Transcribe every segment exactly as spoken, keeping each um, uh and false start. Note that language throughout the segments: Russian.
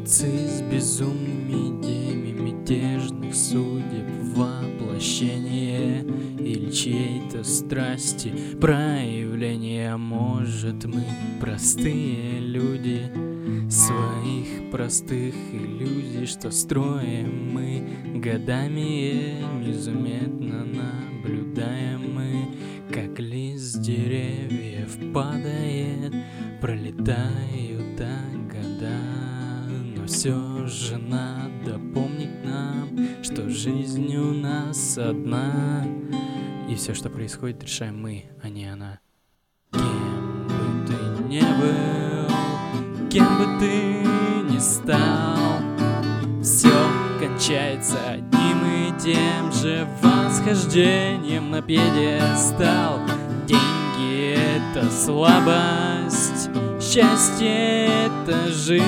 Мертвецы с безумными идеями мятежных судеб, воплощение или чьей-то страсти, проявление. Может, мы простые люди, своих простых иллюзий, что строим мы годами, незаметно наблюдаем мы, как лист деревьев падает, пролетают так года. Но все же надо помнить нам, что жизнь у нас одна, и все, что происходит, решаем мы, а не она. Кем бы ты ни был, кем бы ты ни стал, все кончается одним и тем же восхождением на пьедестал. Деньги — это слабость, счастье — это жизнь.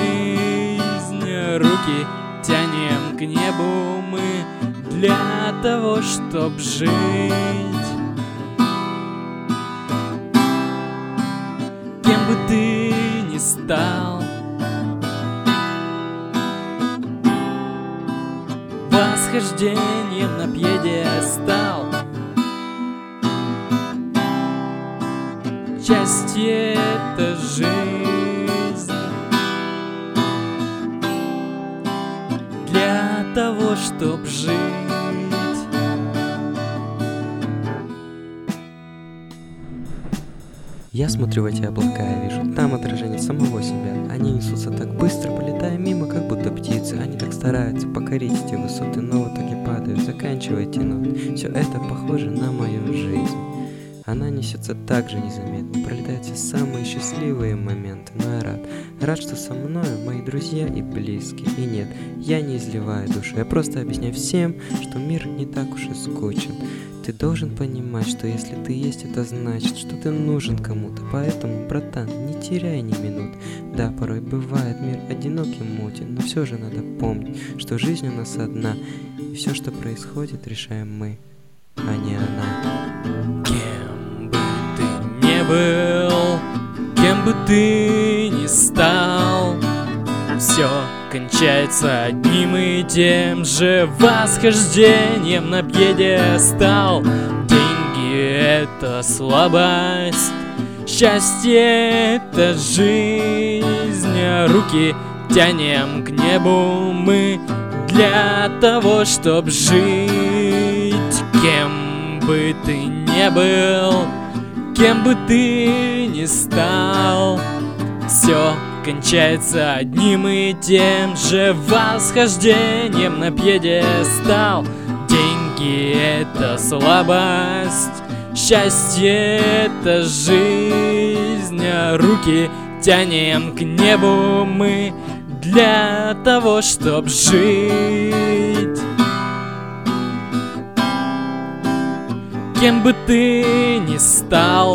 Руки тянем к небу мы для того, чтоб жить. Кем бы ты ни стал, восхождением на пьедестал. Счастье — это жизнь. Для того, чтоб жить. Я смотрю в эти облака и вижу там отражение самого себя. Они несутся так быстро, пролетая мимо, как будто птицы. Они так стараются покорить эти высоты, но в итоге падают, заканчивая тянуть. Все это похоже на мою жизнь. Она несется так же незаметно, пролетают все самые счастливые моменты. Но я рад, рад, что со мною мои друзья и близкие. И нет, я не изливаю душу, я просто объясняю всем, что мир не так уж и скучен. Ты должен понимать, что если ты есть, это значит, что ты нужен кому-то. Поэтому, братан, не теряй ни минут. Да, порой бывает мир одинокий, мутен, но все же надо помнить, что жизнь у нас одна, и все, что происходит, решаем мы, а не она. Кем бы ты ни был, кем бы ты ни стал, все кончается одним и тем же восхождением на пьедестал. Деньги — это слабость, счастье — это жизнь. Руки тянем к небу мы для того, чтоб жить. Кем бы ты ни был, кем бы ты ни стал, все кончается одним и тем же восхождением на пьедестал. Деньги — это слабость, счастье — это жизнь. Руки тянем к небу мы для того, чтоб жить. Кем бы ты ни стал,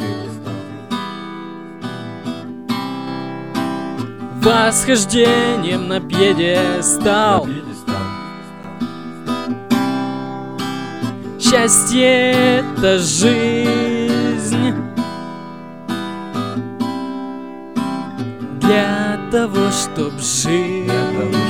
восхождением на пьедестал. Счастье — это жизнь. Для того, чтоб жить.